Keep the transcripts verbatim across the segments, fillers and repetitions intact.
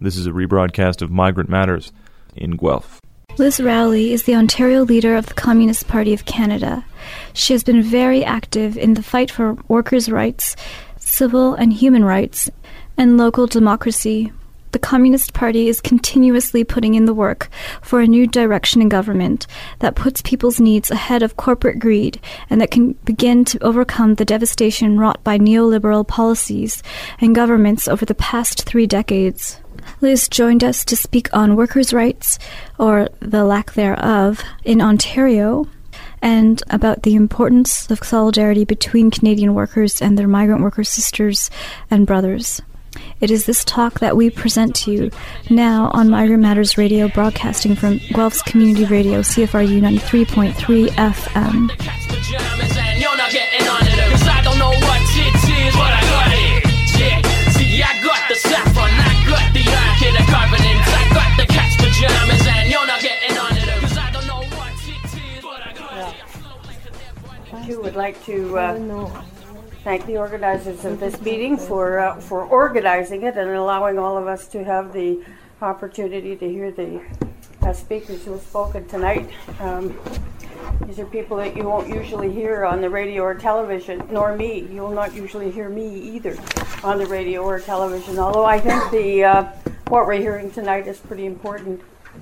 This is a rebroadcast of Migrant Matters in Guelph. Liz Rowley is the Ontario leader of the Communist Party of Canada. She has been very active in the fight for workers' rights, civil and human rights, and local democracy. The Communist Party is continuously putting in the work for a new direction in government that puts people's needs ahead of corporate greed and that can begin to overcome the devastation wrought by neoliberal policies and governments over the past three decades. Liz joined us to speak on workers' rights, or the lack thereof, in Ontario, and about the importance of solidarity between Canadian workers and their migrant worker sisters and brothers. It is this talk that we present to you now on Migrant Matters Radio, broadcasting from Guelph's Community Radio, C F R U ninety-three point three F M. I would like to uh, thank the organizers of this meeting for uh, for organizing it and allowing all of us to have the opportunity to hear the uh, speakers who have spoken tonight. Um, these are people that you won't usually hear on the radio or television, nor me. You will not usually hear me either on the radio or television, although I think the uh, what we're hearing tonight is pretty important.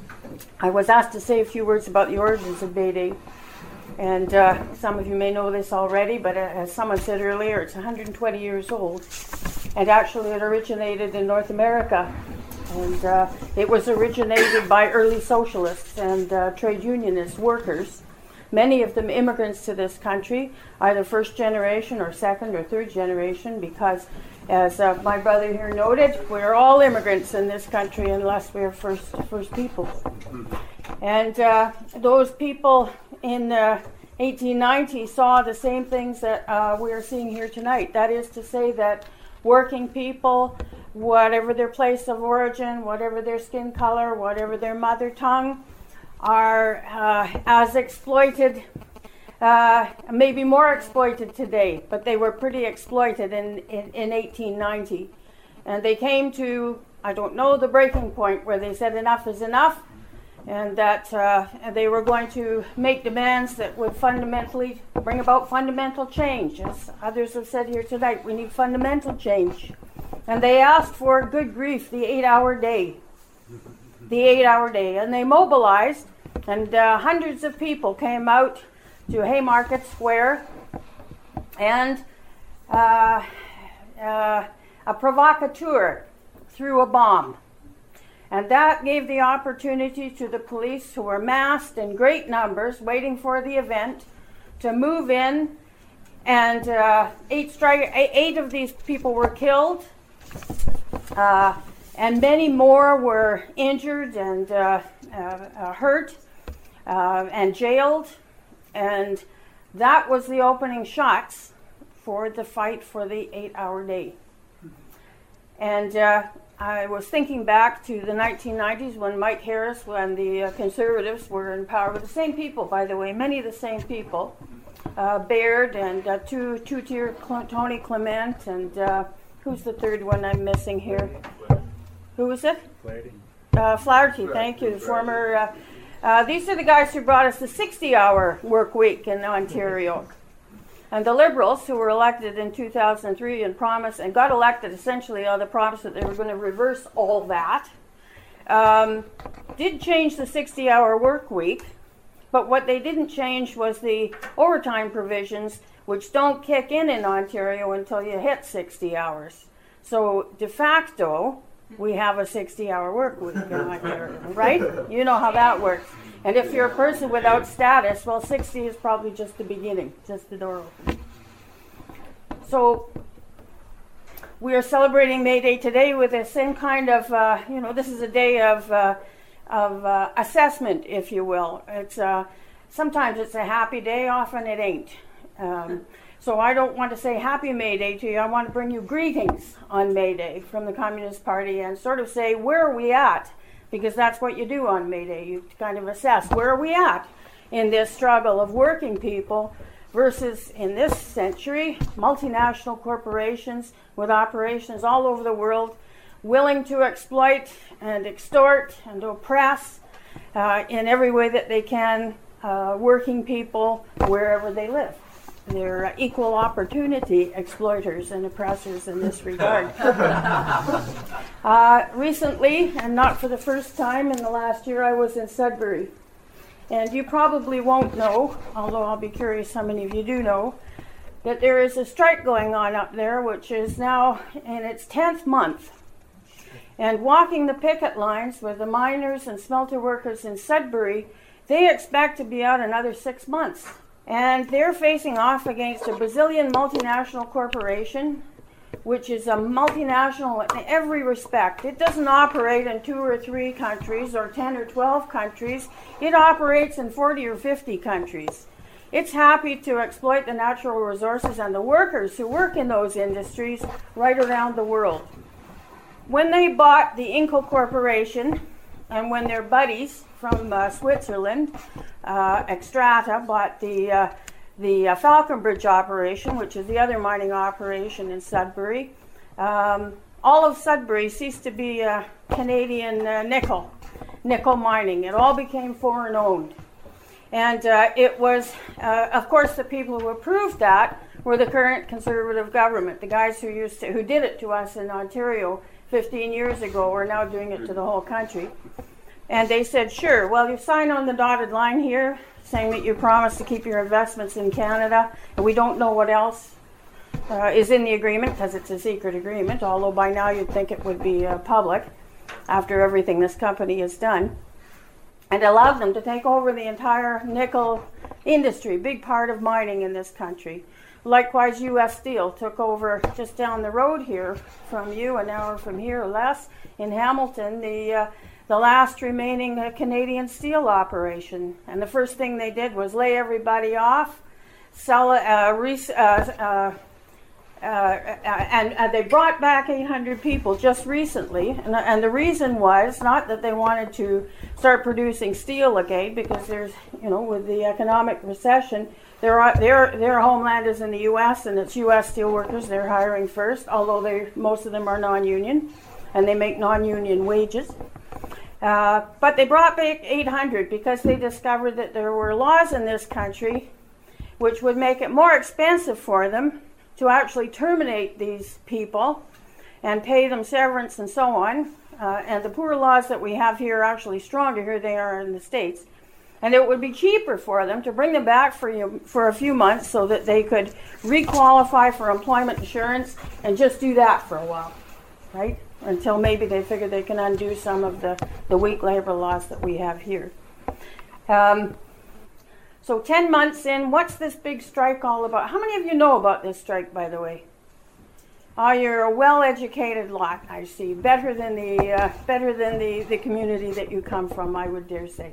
I was asked to say a few words about the origins of May Day. And uh, some of you may know this already, but uh, as someone said earlier, it's one hundred twenty years old. And actually it originated in North America. And uh, it was originated by early socialists and uh, trade unionist workers. Many of them immigrants to this country, either first generation or second or third generation, because as uh, my brother here noted, we're all immigrants in this country unless we're first, first people. And uh, those people in uh, eighteen ninety saw the same things that uh, we are seeing here tonight. That is to say that working people, whatever their place of origin, whatever their skin color, whatever their mother tongue, are uh, as exploited, uh, maybe more exploited today, but they were pretty exploited in, in, in eighteen ninety. And they came to, I don't know, the breaking point where they said enough is enough, and that uh, they were going to make demands that would fundamentally bring about fundamental change. As others have said here tonight, we need fundamental change. And they asked for, good grief, the eight-hour day. The eight-hour day. And they mobilized, and uh, hundreds of people came out to Haymarket Square, and uh, uh, a provocateur threw a bomb. And that gave the opportunity to the police, who were massed in great numbers waiting for the event, to move in. And uh, eight, stri- eight of these people were killed, uh, and many more were injured and uh, uh, uh, hurt uh, and jailed. And that was the opening shots for the fight for the eight-hour day. And uh, I was thinking back to the nineteen nineties when Mike Harris, when the uh, Conservatives were in power, with the same people, by the way, many of the same people, uh, Baird and uh, two, two-tier Cl- Tony Clement, and uh, who's the third one I'm missing here? Who is it? Flaherty. Uh, Flaherty, thank you, the former. Uh, uh, these are the guys who brought us the sixty-hour work week in Ontario. And the Liberals, who were elected in two thousand three and promised, and got elected essentially on the promise that they were going to reverse all that, um, did change the sixty-hour work week, but what they didn't change was the overtime provisions, which don't kick in in Ontario until you hit sixty hours. So de facto, we have a sixty-hour work week in Ontario, right? You know how that works. And if you're a person without status, well, sixty is probably just the beginning, just the door open. So we are celebrating May Day today with the same kind of, uh, you know, this is a day of uh, of uh, assessment, if you will. It's uh, sometimes it's a happy day, often it ain't. Um, so I don't want to say Happy May Day to you. I want to bring you greetings on May Day from the Communist Party and sort of say, where are we at? Because that's what you do on May Day. You kind of assess, where are we at in this struggle of working people versus, in this century, multinational corporations with operations all over the world, willing to exploit and extort and oppress uh, in every way that they can uh, working people wherever they live. They're uh, equal opportunity exploiters and oppressors in this regard. uh, recently, and not for the first time in the last year, I was in Sudbury. And you probably won't know, although I'll be curious how many of you do know, that there is a strike going on up there, which is now in its tenth month. And walking the picket lines with the miners and smelter workers in Sudbury, they expect to be out another six months. And they're facing off against a Brazilian multinational corporation, which is a multinational in every respect. It doesn't operate in two or three countries or ten or twelve countries. It operates in forty or fifty countries. It's happy to exploit the natural resources and the workers who work in those industries right around the world. When they bought the Inco Corporation, and when their buddies from uh, Switzerland, uh, Xstrata, bought the uh, the uh, Falconbridge operation, which is the other mining operation in Sudbury, um, all of Sudbury ceased to be uh, Canadian uh, nickel, nickel mining. It all became foreign owned. And uh, it was, uh, of course, the people who approved that were the current Conservative government. The guys who used to, who did it to us in Ontario fifteen years ago are now doing it to the whole country. And they said, sure, well, you sign on the dotted line here saying that you promise to keep your investments in Canada, and we don't know what else uh, is in the agreement because it's a secret agreement, although by now you'd think it would be uh, public after everything this company has done, and allowed them to take over the entire nickel industry, big part of mining in this country. Likewise, U S Steel took over just down the road here from you, an hour from here or less, in Hamilton, the uh, the last remaining uh, Canadian steel operation. And the first thing they did was lay everybody off, sell, uh, res- uh, uh, uh, and uh, they brought back eight hundred people just recently. And, and the reason was not that they wanted to start producing steel again, because there's, you know, with the economic recession, their their their homeland is in the U S and it's U S steel workers they're hiring first, although they most of them are non-union and they make non-union wages. Uh, but they brought back eight hundred because they discovered that there were laws in this country which would make it more expensive for them to actually terminate these people and pay them severance and so on. Uh, and the poor laws that we have here are actually stronger here than they are in the States. And it would be cheaper for them to bring them back for you, for a few months so that they could re-qualify for employment insurance and just do that for a while, right? Until maybe they figure they can undo some of the, the weak labor laws that we have here. Um, so ten months in, what's this big strike all about? How many of you know about this strike, by the way? Oh, you're a well-educated lot, I see. Better than the uh, better than the, the community that you come from, I would dare say.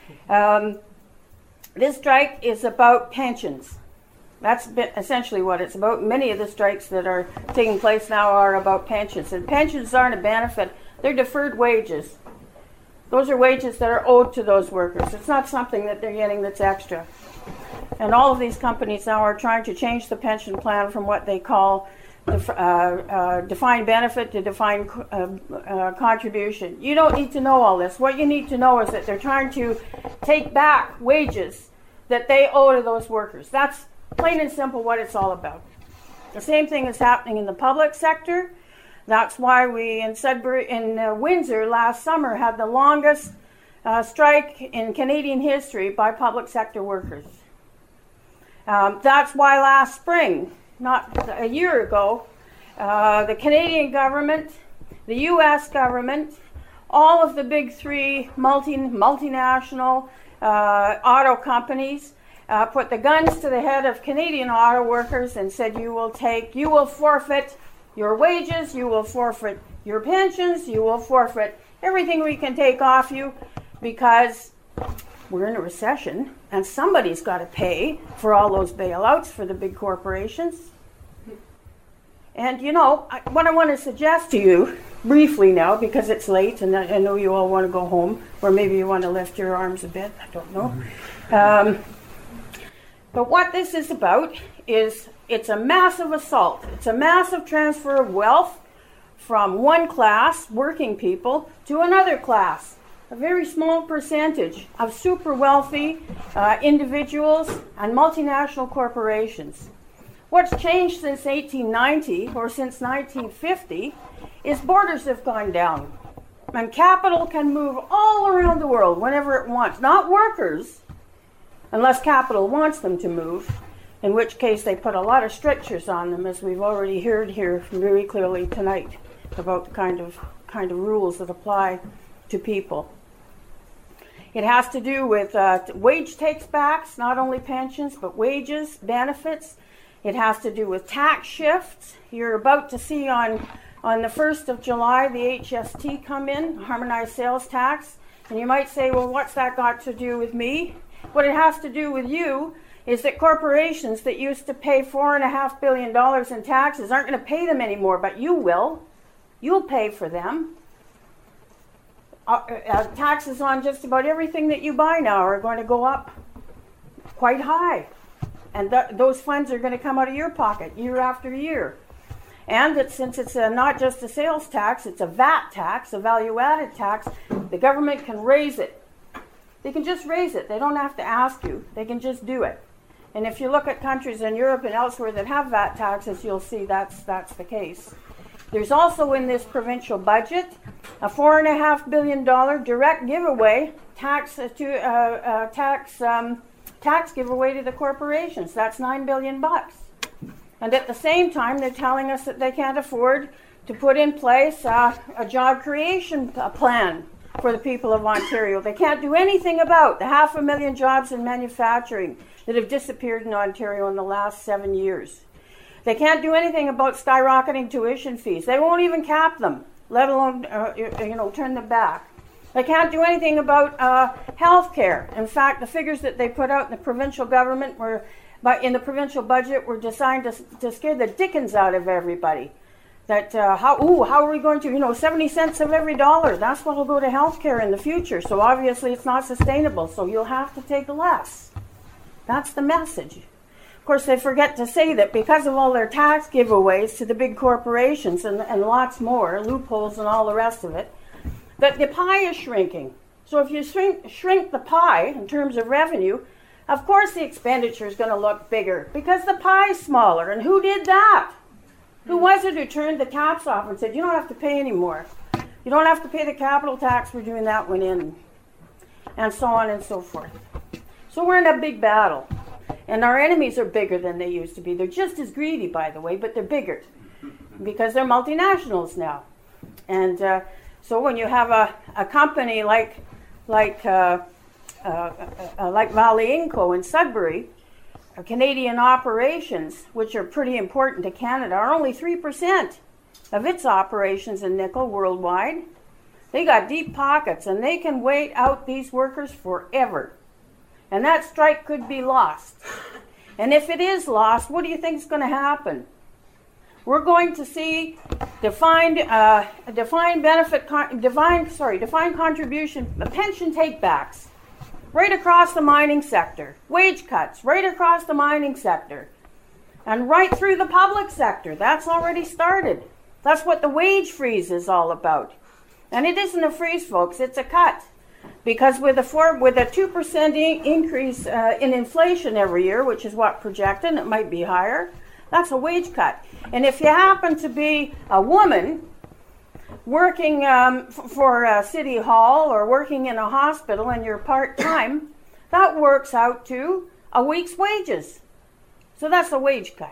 Um, this strike is about pensions. That's essentially what it's about. Many of the strikes that are taking place now are about pensions. And pensions aren't a benefit. They're deferred wages. Those are wages that are owed to those workers. It's not something that they're getting that's extra. And all of these companies now are trying to change the pension plan from what they call def- uh, uh, defined benefit to defined uh, uh, contribution. You don't need to know all this. What you need to know is that they're trying to take back wages that they owe to those workers. That's plain and simple what it's all about. The same thing is happening in the public sector. That's why we in Sudbury, in uh, Windsor last summer had the longest uh, strike in Canadian history by public sector workers. Um, that's why last spring, not a year ago, uh, the Canadian government, the U S government, all of the big three multi, multinational uh, auto companies Uh, put the guns to the head of Canadian auto workers and said, you will take, you will forfeit your wages, you will forfeit your pensions, you will forfeit everything we can take off you because we're in a recession and somebody's got to pay for all those bailouts for the big corporations. And you know, I, what I want to suggest to you briefly now, because it's late and I, I know you all want to go home, or maybe you want to lift your arms a bit, I don't know. Um, But what this is about is it's a massive assault. It's a massive transfer of wealth from one class, working people, to another class. A very small percentage of super wealthy uh, individuals and multinational corporations. What's changed since eighteen ninety or since nineteen fifty is borders have gone down. And capital can move all around the world whenever it wants. Not workers, unless capital wants them to move, in which case they put a lot of strictures on them, as we've already heard here very clearly tonight about the kind of, kind of rules that apply to people. It has to do with uh, wage takes-backs, not only pensions, but wages, benefits. It has to do with tax shifts. You're about to see on, on the first of July the H S T come in, Harmonized Sales Tax. And you might say, well, what's that got to do with me? What it has to do with you is that corporations that used to pay four and a half billion dollars in taxes aren't going to pay them anymore, but you will. You'll pay for them. Uh, uh, taxes on just about everything that you buy now are going to go up quite high. And th- those funds are going to come out of your pocket year after year. And that since it's a, not just a sales tax, it's a V A T tax, a value-added tax, the government can raise it. They can just raise it. They don't have to ask you. They can just do it. And if you look at countries in Europe and elsewhere that have V A T taxes, you'll see that's, that's the case. There's also in this provincial budget a four and a half billion dollar direct giveaway tax to uh, uh, tax um, tax giveaway to the corporations. That's nine billion bucks. And at the same time, they're telling us that they can't afford to put in place uh, a job creation plan for the people of Ontario. They can't do anything about the half a million jobs in manufacturing that have disappeared in Ontario in the last seven years. They can't do anything about skyrocketing tuition fees. They won't even cap them, let alone uh, you know, turn them back. They can't do anything about uh, health care. In fact, the figures that they put out in the provincial government were, but in the provincial budget, were designed to, to scare the dickens out of everybody. That uh, how ooh how are we going to you know seventy cents of every dollar? That's what will go to health care in the future. So obviously it's not sustainable. So you'll have to take less. That's the message. Of course, they forget to say that because of all their tax giveaways to the big corporations and, and lots more, loopholes and all the rest of it, that the pie is shrinking. So if you shrink, shrink the pie in terms of revenue, of course the expenditure is going to look bigger because the pie is smaller. And who did that? Who was it who turned the taps off and said, you don't have to pay anymore. You don't have to pay the capital tax, we're doing that one in. And so on and so forth. So we're in a big battle. And our enemies are bigger than they used to be. They're just as greedy, by the way, but they're bigger because they're multinationals now. And uh, so when you have a, a company like like uh, uh, uh, like Vale Inco in Sudbury, uh, Canadian operations, which are pretty important to Canada, are only three percent of its operations in nickel worldwide. They got deep pockets, and they can wait out these workers forever. And that strike could be lost. And if it is lost, what do you think is going to happen? We're going to see defined, uh, defined benefit, con- defined, sorry, defined contribution, pension takebacks, right across the mining sector, wage cuts right across the mining sector, and right through the public sector. That's already started. That's what the wage freeze is all about. And it isn't a freeze, folks; it's a cut. Because with a four, with a two percent in- increase uh, in inflation every year, which is what projected, and it might be higher, that's a wage cut. And if you happen to be a woman working um, f- for a city hall or working in a hospital and you're part-time, that works out to a week's wages. So that's a wage cut.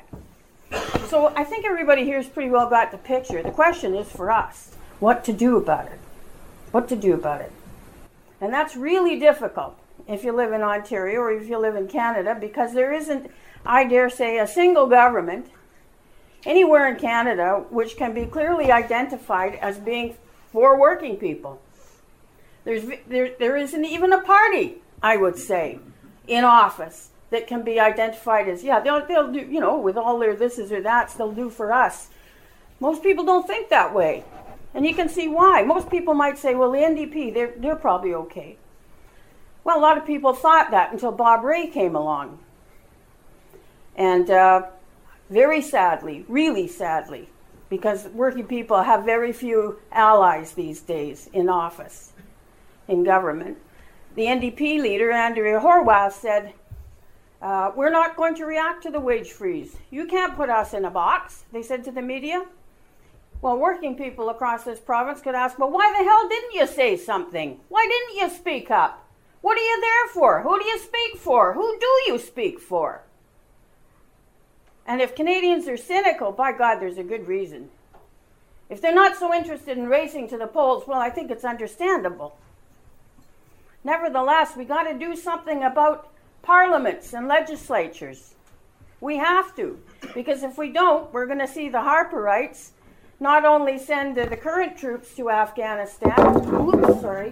So I think everybody here has pretty well got the picture. The question is for us, what to do about it? What to do about it? And that's really difficult if you live in Ontario or if you live in Canada, because there isn't, I dare say, a single government anywhere in Canada which can be clearly identified as being for working people. There's, there, there isn't even a party, I would say, in office that can be identified as, yeah, they'll, they'll do, you know, with all their thises or that's, they'll do for us. Most people don't think that way. And you can see why. Most people might say, well, the N D P, they're, they're probably okay. Well, a lot of people thought that until Bob Rae came along. And uh, very sadly, really sadly, because working people have very few allies these days in office, in government. The N D P leader, Andrea Horwath, said, uh, we're not going to react to the wage freeze. You can't put us in a box, they said to the media. Well, working people across this province could ask, well, why the hell didn't you say something? Why didn't you speak up? What are you there for? Who do you speak for? Who do you speak for? And if Canadians are cynical, by God, there's a good reason. If they're not so interested in racing to the polls, well, I think it's understandable. Nevertheless, we got to do something about parliaments and legislatures. We have to, because if we don't, we're going to see the Harperites not only send uh, the current troops to Afghanistan. Oops, sorry.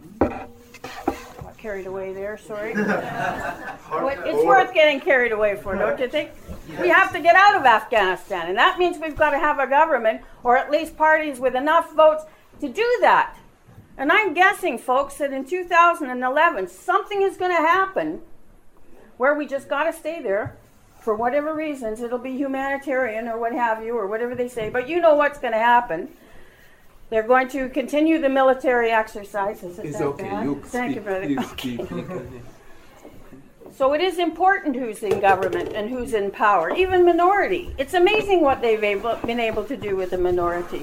Got carried away there, sorry. It's worth getting carried away for, don't you think? We have to get out of Afghanistan, and that means we've got to have a government, or at least parties with enough votes to do that. And I'm guessing, folks, that in two thousand eleven, something is going to happen where we just got to stay there for whatever reasons. It'll be humanitarian or what have you, or whatever they say. But you know what's going to happen. They're going to continue the military exercises. It's okay. You Thank speak, you, brother. you Okay. speak. So it is important who's in government and who's in power, even minority. It's amazing what they've able, been able to do with the minority.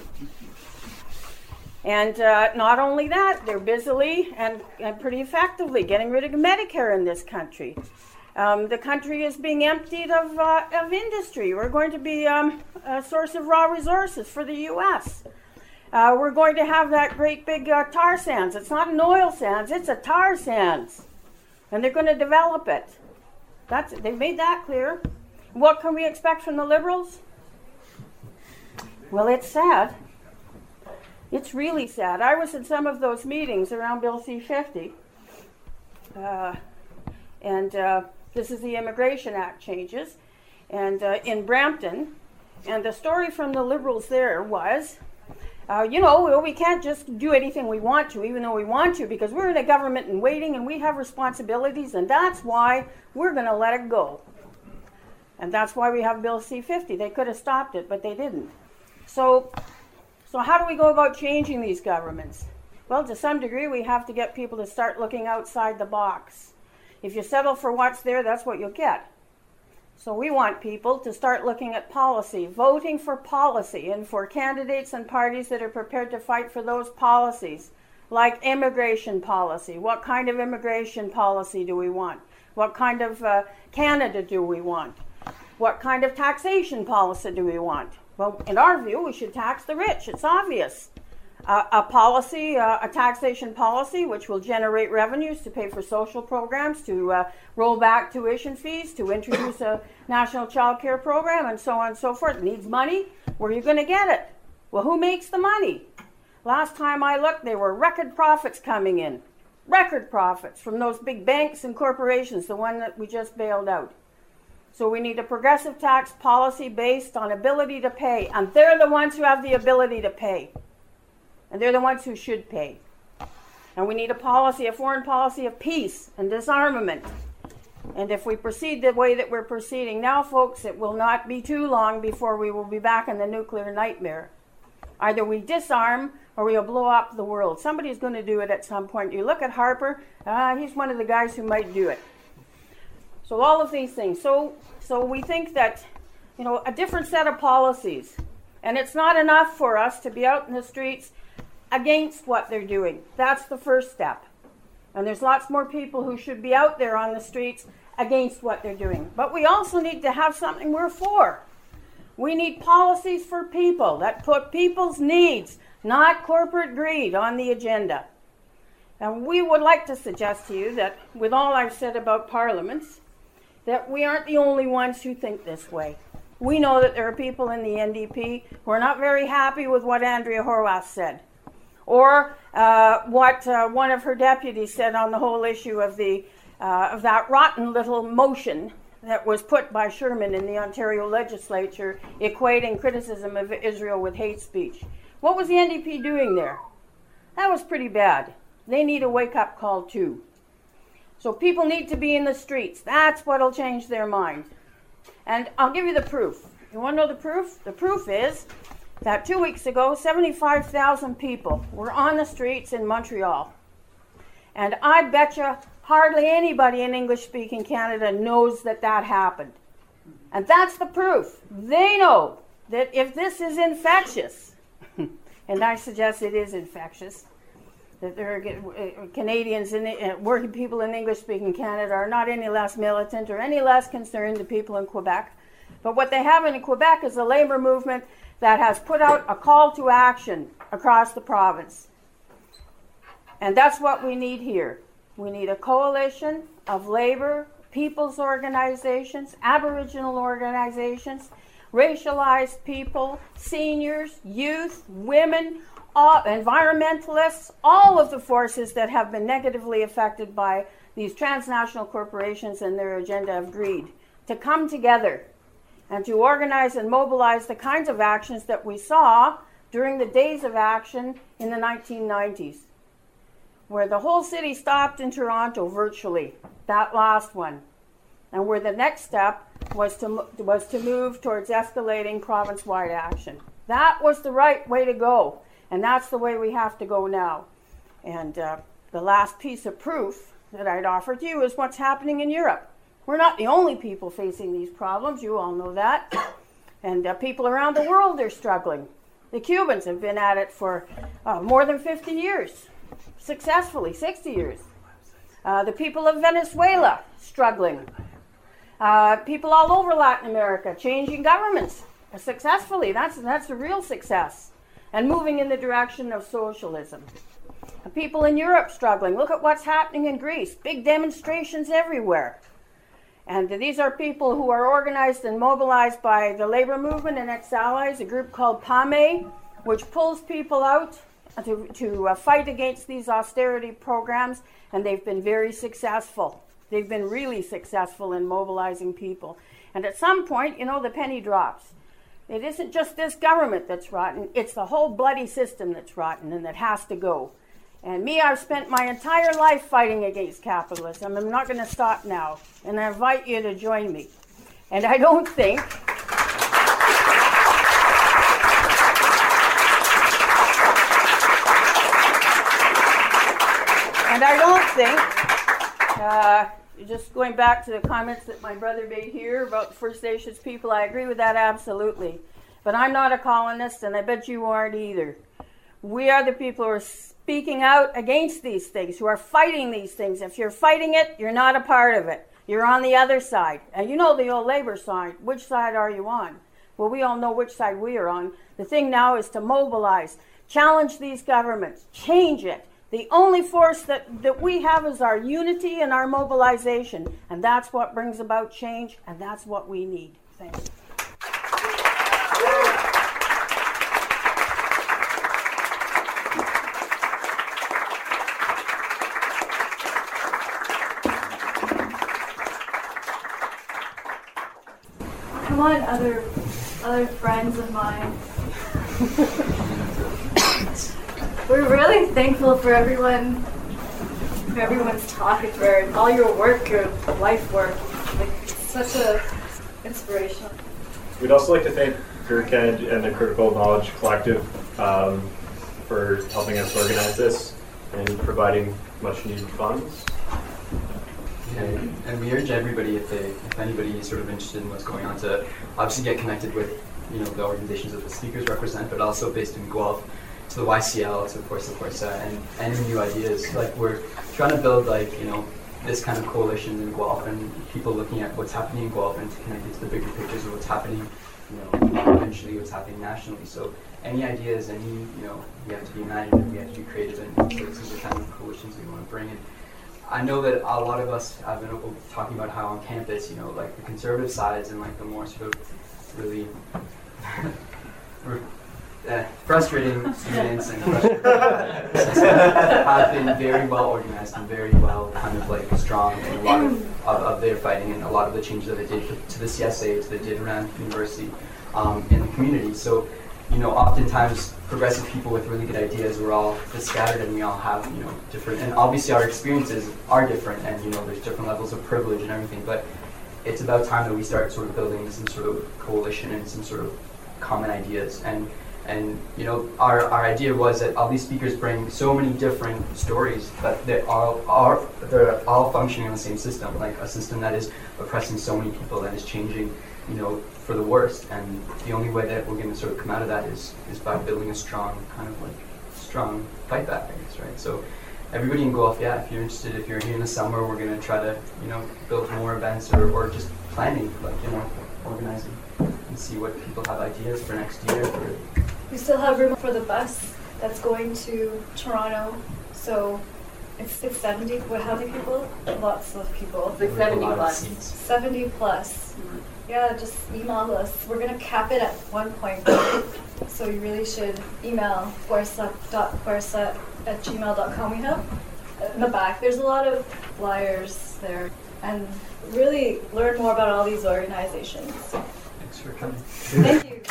And uh, not only that, they're busily and, and pretty effectively getting rid of Medicare in this country. Um, the country is being emptied of, uh, of industry. We're going to be um, a source of raw resources for the U S Uh, we're going to have that great big uh, tar sands. It's not an oil sands, it's a tar sands. And they're going to develop it. That's, they've made that clear. What can we expect from the Liberals? Well, it's sad. It's really sad. I was in some of those meetings around Bill C fifty. Uh, and uh, this is the Immigration Act changes. And uh, in Brampton. And the story from the Liberals there was, uh, you know, we can't just do anything we want to, even though we want to, because we're in a government in waiting and we have responsibilities, and that's why we're going to let it go. And that's why we have Bill C fifty. They could have stopped it, but they didn't. So... So how do we go about changing these governments? Well, to some degree, we have to get people to start looking outside the box. If you settle for what's there, that's what you'll get. So we want people to start looking at policy, voting for policy, and for candidates and parties that are prepared to fight for those policies, like immigration policy. What kind of immigration policy do we want? What kind of uh, Canada do we want? What kind of taxation policy do we want? Well, in our view, we should tax the rich. It's obvious. Uh, a policy, uh, a taxation policy, which will generate revenues to pay for social programs, to uh, roll back tuition fees, to introduce a national child care program, and so on and so forth. It needs money. Where are you going to get it? Well, who makes the money? Last time I looked, there were record profits coming in. Record profits from those big banks and corporations, the one that we just bailed out. So we need a progressive tax policy based on ability to pay. And they're the ones who have the ability to pay. And they're the ones who should pay. And we need a policy, a foreign policy of peace and disarmament. And if we proceed the way that we're proceeding now, folks, it will not be too long before we will be back in the nuclear nightmare. Either we disarm or we'll blow up the world. Somebody's going to do it at some point. You look at Harper, uh, he's one of the guys who might do it. So all of these things. So, so we think that, you know, a different set of policies. And it's not enough for us to be out in the streets against what they're doing. That's the first step. And there's lots more people who should be out there on the streets against what they're doing. But we also need to have something we're for. We need policies for people that put people's needs, not corporate greed, on the agenda. And we would like to suggest to you that, with all I've said about parliaments, that we aren't the only ones who think this way. We know that there are people in the N D P who are not very happy with what Andrea Horwath said, or uh, what uh, one of her deputies said on the whole issue of the uh, of that rotten little motion that was put by Sherman in the Ontario legislature, equating criticism of Israel with hate speech. What was the N D P doing there? That was pretty bad. They need a wake-up call too. So people need to be in the streets. That's what'll change their mind. And I'll give you the proof. You want to know the proof? The proof is that two weeks ago, seventy-five thousand people were on the streets in Montreal. And I bet you hardly anybody in English-speaking Canada knows that that happened. And that's the proof. They know that if this is infectious, and I suggest it is infectious, that there are Canadians and uh, working people in English-speaking Canada are not any less militant or any less concerned than people in Quebec. But what they have in Quebec is a labor movement that has put out a call to action across the province. And that's what we need here. We need a coalition of labor, people's organizations, Aboriginal organizations, racialized people, seniors, youth, women, all, environmentalists, all of the forces that have been negatively affected by these transnational corporations and their agenda of greed, to come together and to organize and mobilize the kinds of actions that we saw during the days of action in the nineteen nineties, where the whole city stopped in Toronto virtually, that last one, and where the next step was to, was to move towards escalating province-wide action. That was the right way to go, and that's the way we have to go now. And uh, the last piece of proof that I'd offer to you is what's happening in Europe. We're not the only people facing these problems, you all know that. And uh, people around the world are struggling. The Cubans have been at it for uh, more than fifty years, successfully, sixty years. Uh, the people of Venezuela, struggling. Uh, people all over Latin America, changing governments uh, successfully. That's, that's a real success. And moving in the direction of socialism. Uh, people in Europe struggling. Look at what's happening in Greece. Big demonstrations everywhere. And these are people who are organized and mobilized by the labor movement and its allies, a group called P A M E, which pulls people out to, to uh, fight against these austerity programs, and they've been very successful. They've been really successful in mobilizing people. And at some point, you know, the penny drops. It isn't just this government that's rotten, it's the whole bloody system that's rotten and that has to go. And me, I've spent my entire life fighting against capitalism. I'm not going to stop now. And I invite you to join me. And I don't think... and I don't think... Uh, just going back to the comments that my brother made here about the First Nations people, I agree with that absolutely. But I'm not a colonist, and I bet you aren't either. We are the people who are speaking out against these things, who are fighting these things. If you're fighting it, you're not a part of it. You're on the other side. And you know the old labor side. Which side are you on? Well, we all know which side we are on. The thing now is to mobilize, challenge these governments, change it. The only force that, that we have is our unity and our mobilization. And that's what brings about change, and that's what we need. Thank you. Come on, other, other friends of mine. We're really thankful for everyone, for everyone's talk, and for all your work, your life work. Like, it's such a inspiration. We'd also like to thank GERCAD and the Critical Knowledge Collective um, for helping us organize this and providing much needed funds. And, and we urge everybody, if they, if anybody is sort of interested in what's going on, to obviously get connected with, you know, the organizations that the speakers represent, but also based in Guelph, to the Y C L, to of course, of course, uh, and any new ideas. Like, we're trying to build, like, you know, this kind of coalition in Guelph, and people looking at what's happening in Guelph and to connect it to the bigger pictures of what's happening, you know, eventually what's happening nationally. So any ideas, any, you know, we have to be imaginative, we have to be creative, and so this is the kind of coalitions we want to bring in. I know that a lot of us have been talking about how on campus, you know, like the conservative sides and like the more sort of really uh, frustrating students and frustrating have been very well organized and very well kind of like strong in a lot of, of, of their fighting and a lot of the changes that they did to the C S A, to they did around university um, in the community. So, you know, oftentimes progressive people with really good ideas, we're all scattered and we all have, you know, different, and obviously our experiences are different, and, you know, there's different levels of privilege and everything, but it's about time that we start sort of building some sort of coalition and some sort of common ideas. And And you know, our, our idea was that all these speakers bring so many different stories, but they all are they're all functioning on the same system, like a system that is oppressing so many people, that is changing, you know, for the worst. And the only way that we're going to sort of come out of that is is by building a strong kind of like strong fight back, I guess, right? So everybody in Guelph, yeah, if you're interested, if you're here in the summer, we're going to try to, you know, build more events or, or just planning, like, you know, organizing and see what people have ideas for next year. For We still have room for the bus that's going to Toronto, so it's, it's seventy. What, how many people? Lots of people. It's like seventy plus. seventy plus. Mm-hmm. Yeah, just email us. We're going to cap it at one point. So you really should email fuerza dot fuerza at gmail dot com. We have in the back, there's a lot of flyers there. And really learn more about all these organizations. Thanks for coming. Thank you.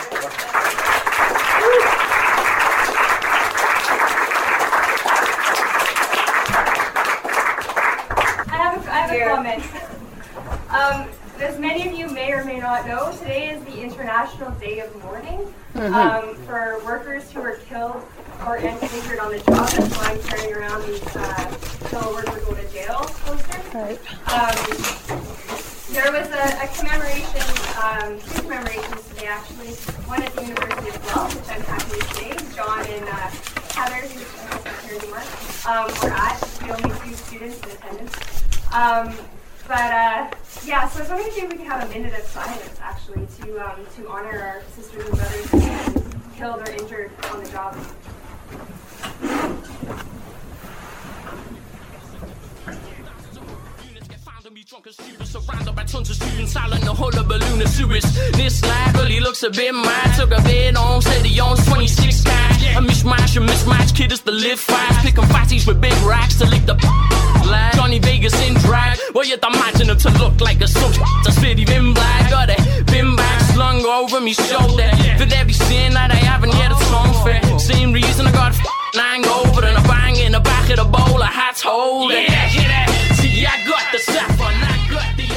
I have a, I have a comment. Um, as many of you may or may not know, today is the International Day of Mourning mm-hmm. um, for workers who were killed or injured on the job. That's why I'm carrying around these uh, Kill a Worker Go to Jail posters. Right. Um, there was a, a commemoration, um, two commemorations today actually. One at the University of Guelph, which I'm happy to say. John and uh, Heather, who's here anymore, um, were at. The only two students in attendance. Um, but uh, yeah, so I was wondering if we could have a minute of silence actually to um, to honor our sisters and brothers who have been killed or injured on the job. Surrounded by tons of students, all in the whole of balloon of sewage. This slide really looks a bit mad. Took a bit on, said he owns twenty-six guys. A mishmash, a mismatch, kid is the live fast. Picking fatties with big racks to lick the lag. Johnny Vegas in drag. Well, you'd imagine him to look like a soap. A spitty bin black. Got a bin bag slung over me shoulder. For every sin that I haven't yet atoned for. Same reason I got a nine over and a bang in the back of the bowl. A hat's holding. Yeah, hear that? See, I got the saffron, I got the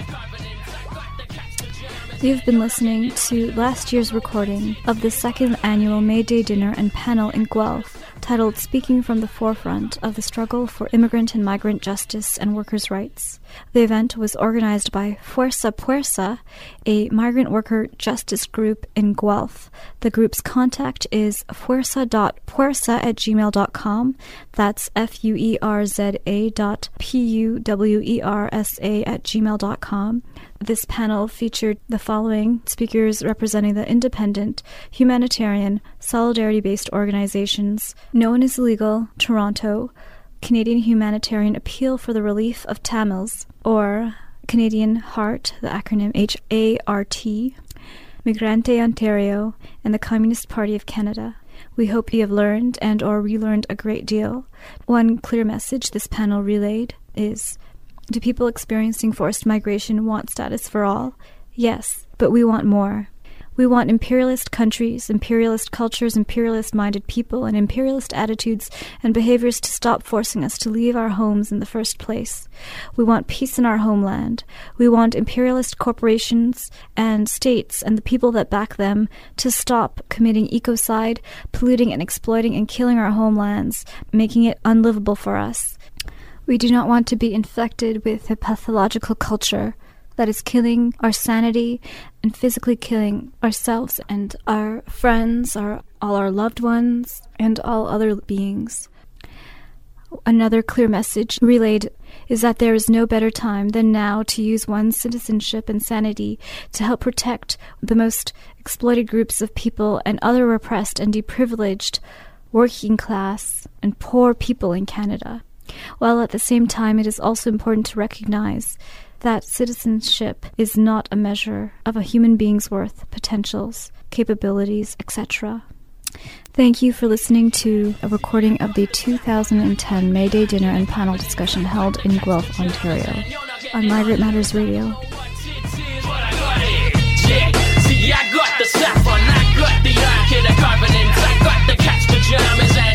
You've been listening to last year's recording of the second annual May Day dinner and panel in Guelph, titled Speaking from the Forefront of the Struggle for Immigrant and Migrant Justice and Workers' Rights. The event was organized by Fuerza Puerza, a migrant worker justice group in Guelph. The group's contact is fuerza dot puerza at gmail dot com. That's F U E R Z A dot P U W E R S A at gmail dot com. This panel featured the following speakers representing the independent, humanitarian, solidarity-based organizations: No One Is Illegal, Toronto; Canadian Humanitarian Appeal for the Relief of Tamils, or Canadian HART, the acronym H A R T; Migrante Ontario; and the Communist Party of Canada. We hope you have learned and or relearned a great deal. One clear message this panel relayed is: do people experiencing forced migration want status for all? Yes, but we want more. We want imperialist countries, imperialist cultures, imperialist-minded people, and imperialist attitudes and behaviors to stop forcing us to leave our homes in the first place. We want peace in our homeland. We want imperialist corporations and states and the people that back them to stop committing ecocide, polluting and exploiting and killing our homelands, making it unlivable for us. We do not want to be infected with a pathological culture that is killing our sanity and physically killing ourselves and our friends, our, all our loved ones, and all other beings. Another clear message relayed is that there is no better time than now to use one's citizenship and sanity to help protect the most exploited groups of people and other repressed and deprivileged working class and poor people in Canada. While at the same time it is also important to recognize that citizenship is not a measure of a human being's worth, potentials, capabilities, et cetera. Thank you for listening to a recording of the two thousand ten May Day dinner and panel discussion held in Guelph, Ontario, on Migrant Matters Radio. See, I got the saffron, I got the eye, kid, I got the cat's pajamas.